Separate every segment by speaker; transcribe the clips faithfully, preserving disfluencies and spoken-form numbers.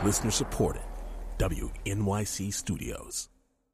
Speaker 1: Listener supported. W N Y C Studios.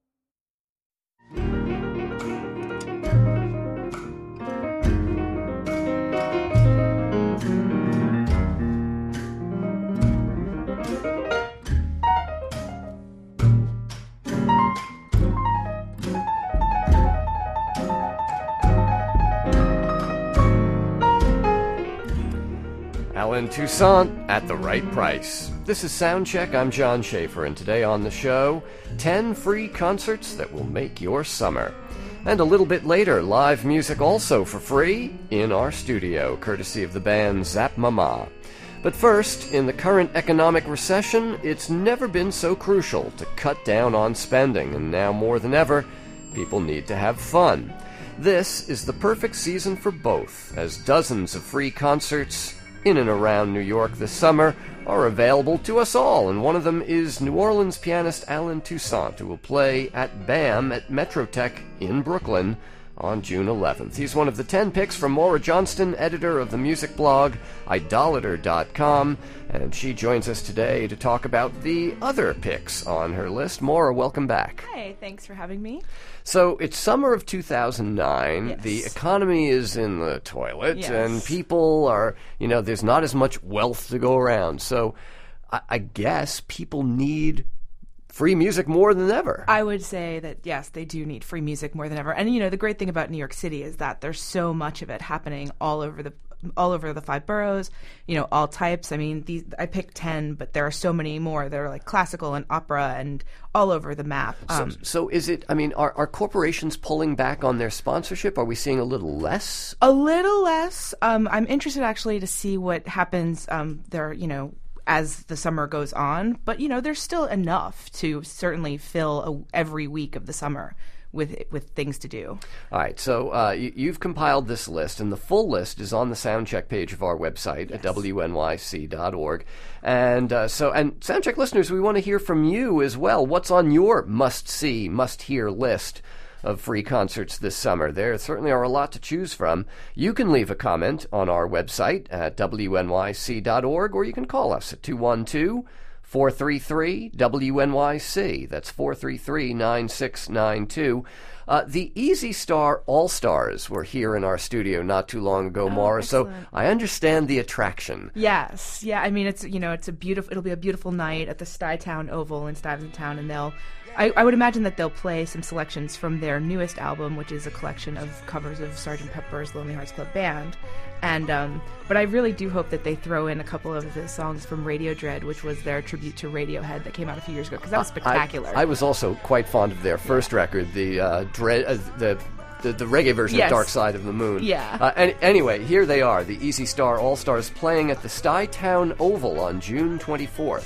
Speaker 2: Allen Toussaint at the right price. This is Soundcheck. I'm John Schaefer, and today on the show, ten free concerts that will make your summer. And a little bit later, live music also for free in our studio, courtesy of the band Zap Mama. But first, in the current economic recession, it's never been so crucial to cut down on spending, and now more than ever, people need to have fun. This is the perfect season for both, as dozens of free concerts in and around New York this summer are available to us all, and one of them is New Orleans pianist Allen Toussaint, who will play at BAM at Metrotech in Brooklyn on June eleventh. He's one of the ten picks from Maura Johnston, editor of the music blog idolater dot com, and she joins us today to talk about the other picks on her list. Maura, welcome back.
Speaker 3: Hi, thanks for having me.
Speaker 2: So it's summer of two thousand nine.
Speaker 3: Yes.
Speaker 2: The economy is in the toilet,
Speaker 3: Yes.
Speaker 2: and people are, you know, there's not as much wealth to go around. So I, I guess people need free music more than ever.
Speaker 3: I would say that, yes, they do need free music more than ever. And, you know, the great thing about New York City is that there's so much of it happening all over the all over the five boroughs, you know, all types. I mean, these I picked ten, but there are so many more. They're like classical and opera and all over the map. Um,
Speaker 2: so, so is it, I mean, are, are corporations pulling back on their sponsorship? Are we seeing a little less?
Speaker 3: a little less. Um, I'm interested actually to see what happens um, there, you know, as the summer goes on. But, you know, there's still enough to certainly fill a, every week of the summer with with things to do.
Speaker 2: All right, so uh, you, you've compiled this list, and the full list is on the Soundcheck page of our website
Speaker 3: Yes.
Speaker 2: at W N Y C dot org. And uh, so, and Soundcheck listeners, we want to hear from you as well. What's on your must-see, must-hear list of free concerts this summer? There certainly are a lot to choose from. You can leave a comment on our website at W N Y C dot org, or you can call us at two one two, four three three, W N Y C. That's four three three, nine six nine two. Uh, the Easy Star All-Stars were here in our studio not too long ago, Maura, so
Speaker 3: excellent.
Speaker 2: I understand the attraction.
Speaker 3: Yes, yeah. I mean, it's you know, it's a beautiful. It'll be a beautiful night at the Stuytown Oval in Stuyvesant, and they'll. I, I would imagine that they'll play some selections from their newest album, which is a collection of covers of Sergeant Pepper's Lonely Hearts Club Band. And um, but I really do hope that they throw in a couple of the songs from Radio Dread, which was their tribute to Radiohead that came out a few years ago, because that was spectacular.
Speaker 2: I, I was also quite fond of their first record, the uh, Dread, uh, the. The, the reggae version
Speaker 3: Yes.
Speaker 2: of Dark Side of the Moon.
Speaker 3: Yeah.
Speaker 2: Uh, and, anyway, here they are, the Easy Star All-Stars playing at the Stuytown Oval on June twenty-fourth.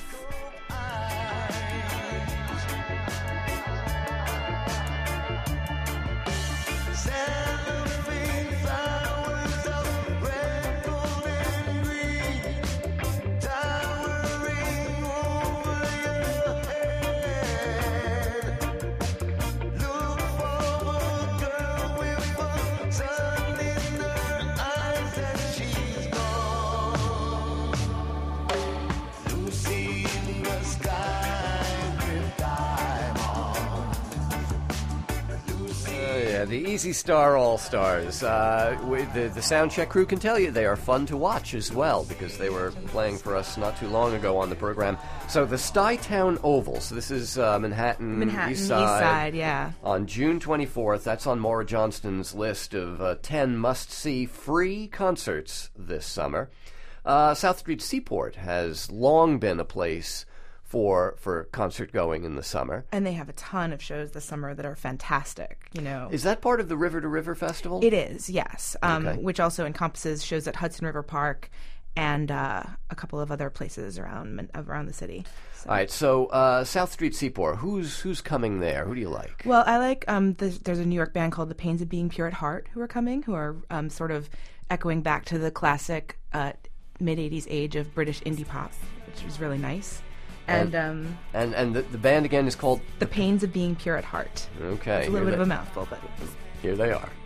Speaker 2: The Easy Star All-Stars. Uh, the, the Soundcheck crew can tell you they are fun to watch as well, because they were playing for us not too long ago on the program. So the Stuytown Oval, so this is uh, Manhattan,
Speaker 3: Manhattan,
Speaker 2: East
Speaker 3: East
Speaker 2: Side.
Speaker 3: Side, yeah.
Speaker 2: On June twenty-fourth, that's on Maura Johnston's list of uh, ten must-see free concerts this summer. Uh, South Street Seaport has long been a place for for concert going in the summer.
Speaker 3: And they have a ton of shows this summer that are fantastic, you know.
Speaker 2: Is that part of the River to River Festival?
Speaker 3: It is, yes, um,
Speaker 2: Okay.
Speaker 3: which also encompasses shows at Hudson River Park and uh, a couple of other places around around the city. So.
Speaker 2: All right, so uh, South Street Seaport, who's who's coming there? Who do you like?
Speaker 3: Well, I like, um, the, there's a New York band called The Pains of Being Pure at Heart who are coming, who are um, sort of echoing back to the classic uh, mid-eighties age of British indie pop, which is really nice. And
Speaker 2: And
Speaker 3: um,
Speaker 2: and, and the, the band again is called
Speaker 3: The Pains of Being Pure at Heart.
Speaker 2: Okay.
Speaker 3: It's a little
Speaker 2: here
Speaker 3: bit of a
Speaker 2: they-
Speaker 3: mouthful, but
Speaker 2: Here they are.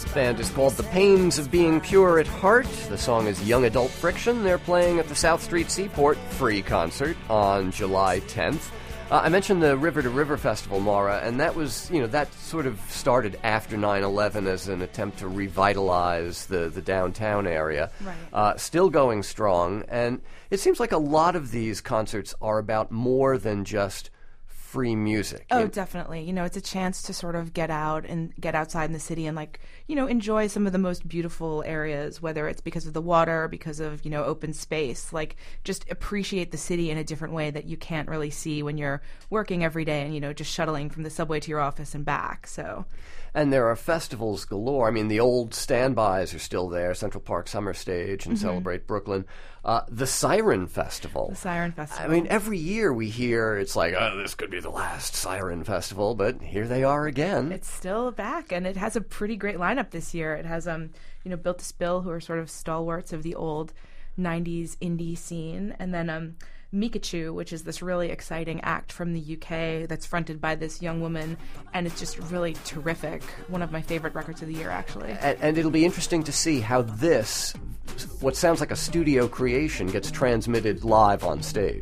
Speaker 2: band is called The Pains of Being Pure at Heart. The song is Young Adult Friction. They're playing at the South Street Seaport free concert on July tenth. Uh, I mentioned the River to River Festival, Maura, and that was, you know, that sort of started after nine eleven as an attempt to revitalize the, the downtown area.
Speaker 3: Right.
Speaker 2: Uh, still going strong, and it seems like a lot of these concerts are about more than just free music.
Speaker 3: Oh,
Speaker 2: You-
Speaker 3: definitely. You know, it's a chance to sort of get out and get outside in the city and, like, you know, enjoy some of the most beautiful areas, whether it's because of the water or because of, you know, open space. Like, just appreciate the city in a different way that you can't really see when you're working every day and, you know, just shuttling from the subway to your office and back. So,
Speaker 2: And there are festivals galore. I mean, the old standbys are still there, Central Park Summer Stage and Celebrate Brooklyn. Uh, the Siren Festival.
Speaker 3: the Siren Festival.
Speaker 2: I mean, every year we hear it's like, oh, this could be the last Siren Festival, but here they are again.
Speaker 3: It's still back, and it has a pretty great lineup this year. It has, um, you know, Built to Spill, who are sort of stalwarts of the old nineties indie scene, and then um, Mikachu, which is this really exciting act from the U K that's fronted by this young woman, and it's just really terrific. One of my favorite records of the year, actually.
Speaker 2: And, and it'll be interesting to see how this, what sounds like a studio creation, gets transmitted live on stage.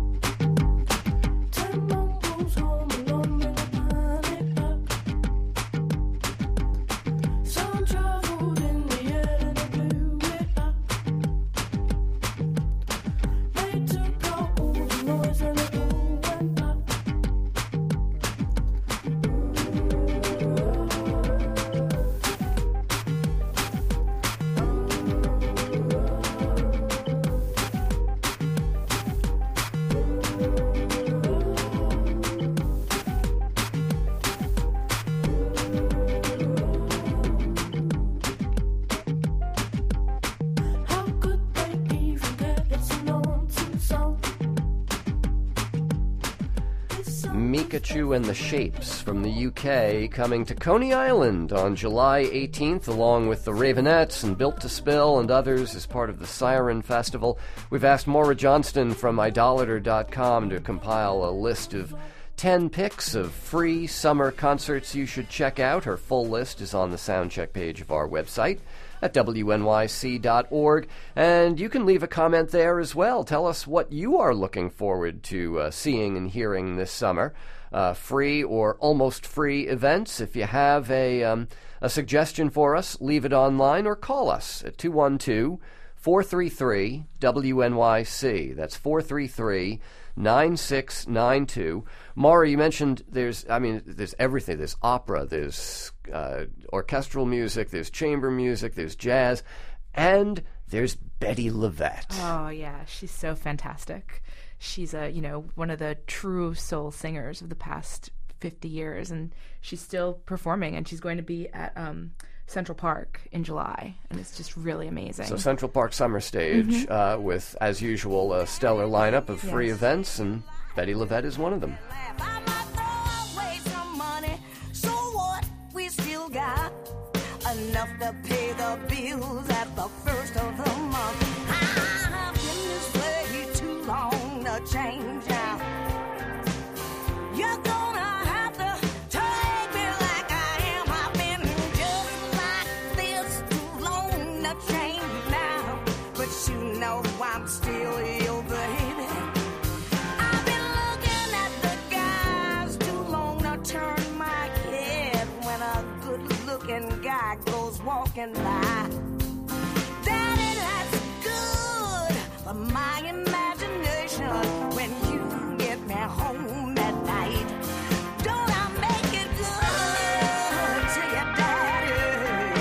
Speaker 2: Mikachu and the Shapes from the U K coming to Coney Island on July eighteenth, along with the Ravenettes and Built to Spill and others as part of the Siren Festival. We've asked Maura Johnston from idolater dot com to compile a list of ten picks of free summer concerts you should check out. Her full list is on the Soundcheck page of our website at W N Y C dot org, and you can leave a comment there as well. Tell us what you are looking forward to uh, seeing and hearing this summer. Uh, free or almost free events. If you have a, um, a suggestion for us, leave it online or call us at two one two, four three three, W N Y C. That's four three three, nine six nine two. Maura, you mentioned there's, I mean, there's everything. There's opera, there's uh, orchestral music, there's chamber music, there's jazz, and there's Betty LaVette.
Speaker 3: Oh, yeah, she's so fantastic. She's a, you know, one of the true soul singers of the past fifty years, and she's still performing, and she's going to be at um, Central Park in July, and it's just really amazing.
Speaker 2: So Central Park Summer Stage
Speaker 3: Mm-hmm.
Speaker 2: uh, with, as usual, a stellar lineup of free
Speaker 3: Yes.
Speaker 2: events, and Betty LaVette is one of them.
Speaker 4: I might throw away some money, so what? We still got enough to pay the bills at the first of the month. I've been this way too long to change now. You're gonna have to take me like I am. I've been just like this too long to change now. But you know I'm still your baby. I've been looking at the guys too long to turn my head when a good-looking guy goes walking by. Daddy, that's good for my imagination when you get me home at night. Don't I make it good to you, Daddy?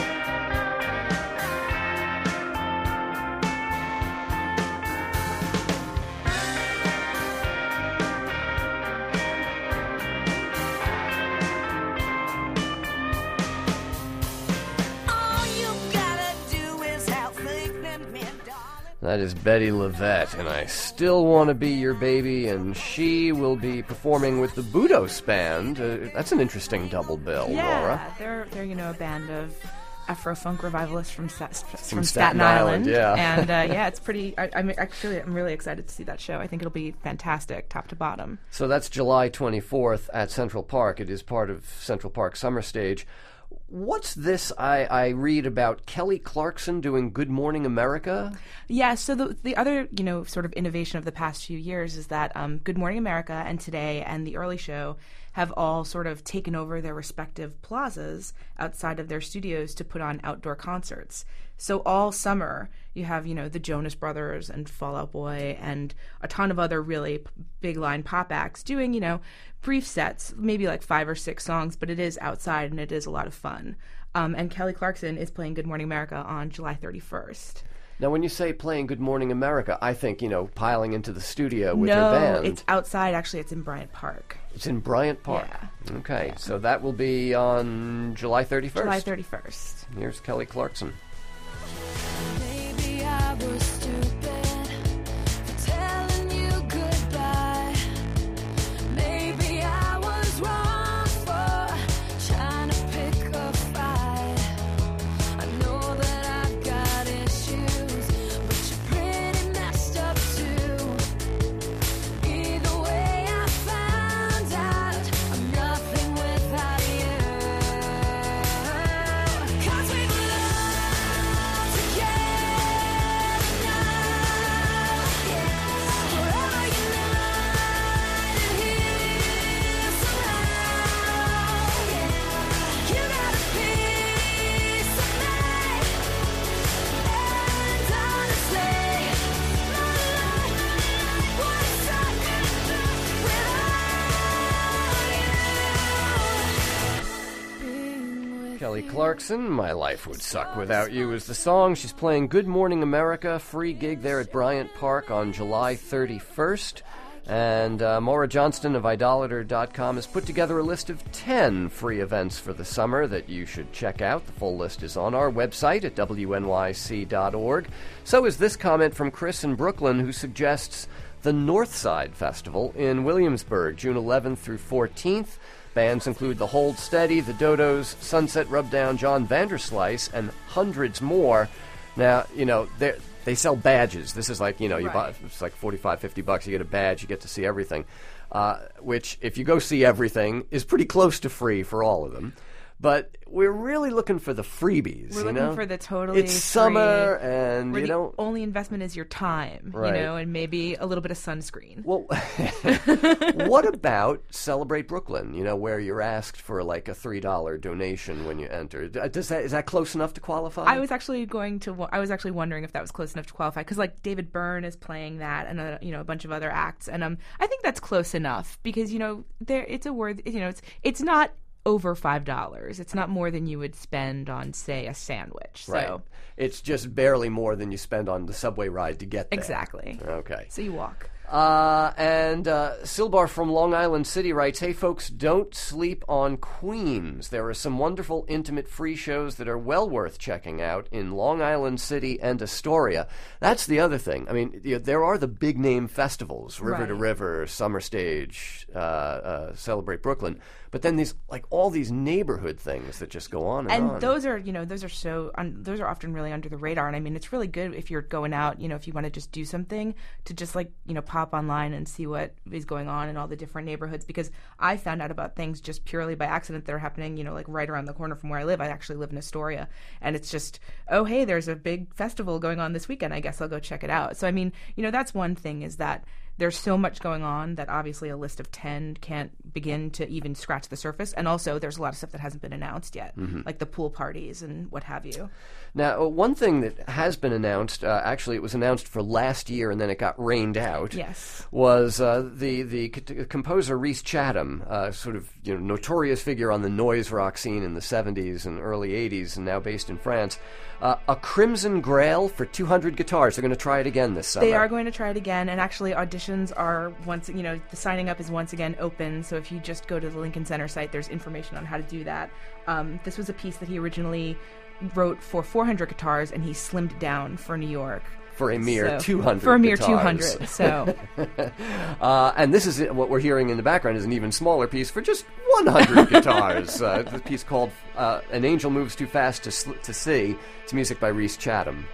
Speaker 4: All you gotta do is have faith in me, darling.
Speaker 2: That is Betty LaVette, and I Still Want to Be Your Baby, and she will be performing with the Budos Band. Uh, that's an interesting double bill,
Speaker 3: yeah,
Speaker 2: Laura.
Speaker 3: they're they're you know a band of Afro-funk revivalists from Sta- from,
Speaker 2: Staten
Speaker 3: Staten,
Speaker 2: Island,
Speaker 3: Island,
Speaker 2: yeah.
Speaker 3: and uh, yeah, it's pretty. I, I'm actually I'm really excited to see that show. I think it'll be fantastic, top to bottom.
Speaker 2: So that's July twenty-fourth at Central Park. It is part of Central Park Summer Stage. What's this I, I read about Kelly Clarkson doing Good Morning America?
Speaker 3: Yeah, so the the other, you know, sort of innovation of the past few years is that um, Good Morning America and Today and The Early Show have all sort of taken over their respective plazas outside of their studios to put on outdoor concerts. So all summer, you have, you know, the Jonas Brothers and Fall Out Boy and a ton of other really p- big line pop acts doing, you know, brief sets, maybe like five or six songs, but it is outside and it is a lot of fun. Um, and Kelly Clarkson is playing Good Morning America on July thirty-first.
Speaker 2: Now, when you say playing Good Morning America, I think, you know, piling into the studio with
Speaker 3: no,
Speaker 2: her band.
Speaker 3: No, it's outside. Actually, it's in Bryant Park.
Speaker 2: It's in Bryant Park.
Speaker 3: Yeah.
Speaker 2: Okay,
Speaker 3: Yeah.
Speaker 2: so that will be on July thirty-first.
Speaker 3: July thirty-first.
Speaker 2: Here's Kelly Clarkson.
Speaker 4: Maybe I was stupid for telling you goodbye. Maybe I was wrong for trying to pick a fight. I know that I've got issues, but you're pretty messed up too. Either way, I found out I'm nothing without you. 'Cause we've loved together now, yeah. Forever united here somehow, yeah. You got a piece of me, and honestly, my life would suck without you. Being with
Speaker 2: Kelly
Speaker 4: you.
Speaker 2: Clarkson, My Life Would Suck Without You is the song. She's playing Good Morning America, free gig there at Bryant Park on July thirty-first. And uh, Maura Johnston of idolater dot com has put together a list of ten free events for the summer that you should check out. The full list is on our website at W N Y C dot org. So is this comment from Chris in Brooklyn, who suggests the Northside Festival in Williamsburg, June eleventh through fourteenth. Bands include The Hold Steady, The Dodos, Sunset Rubdown, John Vanderslice, and hundreds more. Now, you know, they they sell badges. This is like, you know, you buy,
Speaker 3: Right.
Speaker 2: it's like forty-five, fifty bucks. You get a badge, you get to see everything. Uh, which, if you go see everything, is pretty close to free for all of them. But we're really looking for the freebies,
Speaker 3: We're
Speaker 2: you
Speaker 3: looking
Speaker 2: know?
Speaker 3: for the totally
Speaker 2: It's summer,
Speaker 3: free,
Speaker 2: and,
Speaker 3: where
Speaker 2: you
Speaker 3: the
Speaker 2: know...
Speaker 3: only investment is your time,
Speaker 2: Right.
Speaker 3: you know, and maybe a little bit of sunscreen.
Speaker 2: Well, what about Celebrate Brooklyn? You know, where you're asked for like a three dollar donation when you enter. Does that is that close enough to qualify?
Speaker 3: I was actually going to. wa- I was actually wondering if that was close enough to qualify because, like, David Byrne is playing that, and a, you know, a bunch of other acts, and um, I think that's close enough because you know, there it's a word. You know, it's it's not over five dollars. It's not more than you would spend on, say, a sandwich. So
Speaker 2: Right. It's just barely more than you spend on the subway ride to get there.
Speaker 3: exactly.
Speaker 2: Okay.
Speaker 3: So you walk.
Speaker 2: Uh, and uh, Silbar from Long Island City writes, "Hey folks, don't sleep on Queens. There are some wonderful intimate free shows that are well worth checking out in Long Island City and Astoria." That's the other thing. I mean, you know, there are the big name festivals, River to
Speaker 3: Right.
Speaker 2: River, Summer Stage, uh, uh, Celebrate Brooklyn, but then these like all these neighborhood things that just go on and,
Speaker 3: And
Speaker 2: on.
Speaker 3: those are, you know, those are so, un- those are often really under the radar. And I mean, it's really good if you're going out, you know, if you want to just do something to just like, you know, pop online and see what is going on in all the different neighborhoods. Because I found out about things just purely by accident that are happening, you know, like right around the corner from where I live. I actually live in Astoria. And it's just, oh, hey, there's a big festival going on this weekend. I guess I'll go check it out. So, I mean, you know, that's one thing is that there's so much going on that obviously a list of ten can't begin to even scratch the surface. And also there's a lot of stuff that hasn't been announced yet,
Speaker 2: Mm-hmm.
Speaker 3: like the pool parties and what have you.
Speaker 2: Now, uh, one thing that has been announced, uh, actually it was announced for last year and then it got rained out,
Speaker 3: Yes.
Speaker 2: was uh, the, the c- composer Rhys Chatham, uh, sort of you know notorious figure on the noise rock scene in the seventies and early eighties and now based in France. Uh, a Crimson Grail for two hundred guitars. They're going to try it again this summer.
Speaker 3: They are going to try it again, and actually auditions are once, you know, the signing up is once again open, so if you just go to the Lincoln Center site, there's information on how to do that. Um, this was a piece that he originally wrote for four hundred guitars, and he slimmed it down for New York.
Speaker 2: For a mere
Speaker 3: So-
Speaker 2: two hundred
Speaker 3: For a mere
Speaker 2: guitars.
Speaker 3: two hundred, so...
Speaker 2: Uh, and this is what we're hearing in the background is an even smaller piece for just one hundred guitars. Uh, the piece called uh, "An Angel Moves Too Fast to Sl- to See." It's music by Rhys Chatham.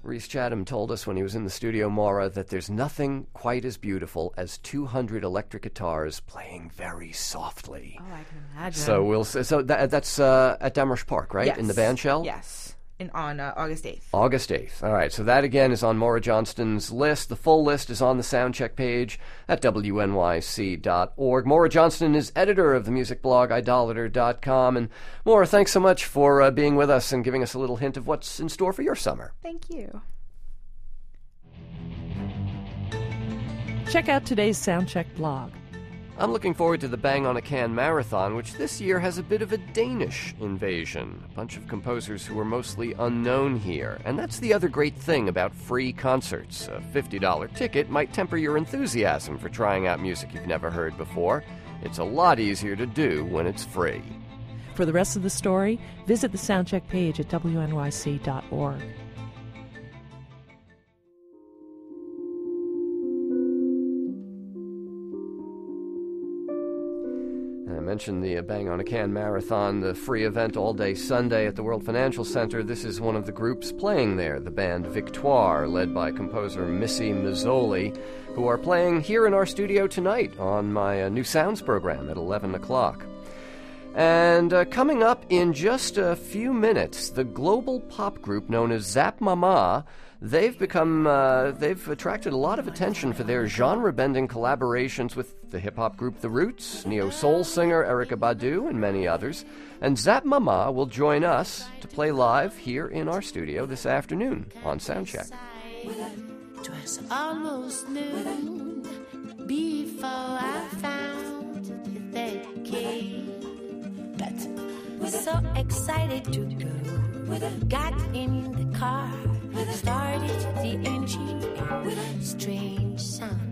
Speaker 2: Rhys Chatham told us when he was in the studio, Maura, that there's nothing quite as beautiful as two hundred electric guitars playing very softly.
Speaker 3: Oh, I can imagine.
Speaker 2: So we'll so that, that's uh, at Damrosch Park, right?
Speaker 3: Yes.
Speaker 2: In the band shell?
Speaker 3: Yes. In, on uh, August eighth.
Speaker 2: August eighth. All right, so that again is on Maura Johnston's list. The full list is on the Soundcheck page at W N Y C dot org. Maura Johnston is editor of the music blog idolater dot com. And Maura, thanks so much for uh, being with us and giving us a little hint of what's in store for your summer.
Speaker 3: Thank you.
Speaker 5: Check out today's Soundcheck blog.
Speaker 2: I'm looking forward to the Bang on a Can Marathon, which this year has a bit of a Danish invasion. A bunch of composers who are mostly unknown here. And that's the other great thing about free concerts. A fifty dollars ticket might temper your enthusiasm for trying out music you've never heard before. It's a lot easier to do when it's free.
Speaker 5: For the rest of the story, visit the Soundcheck page at W N Y C dot org.
Speaker 2: I mentioned the Bang on a Can Marathon, the free event all day Sunday at the World Financial Center. This is one of the groups playing there, the band Victoire, led by composer Missy Mazzoli, who are playing here in our studio tonight on my uh, New Sounds program at eleven o'clock. And uh, coming up in just a few minutes, the global pop group known as Zap Mama. They've become, uh, they've attracted a lot of attention for their genre-bending collaborations with the hip-hop group The Roots, neo-soul singer Erykah Badu, and many others. And Zap Mama will join us to play live here in our studio this afternoon on Soundcheck.
Speaker 6: Twas almost noon before I found that key. But so excited to go, got in the car, started the engine, strange sound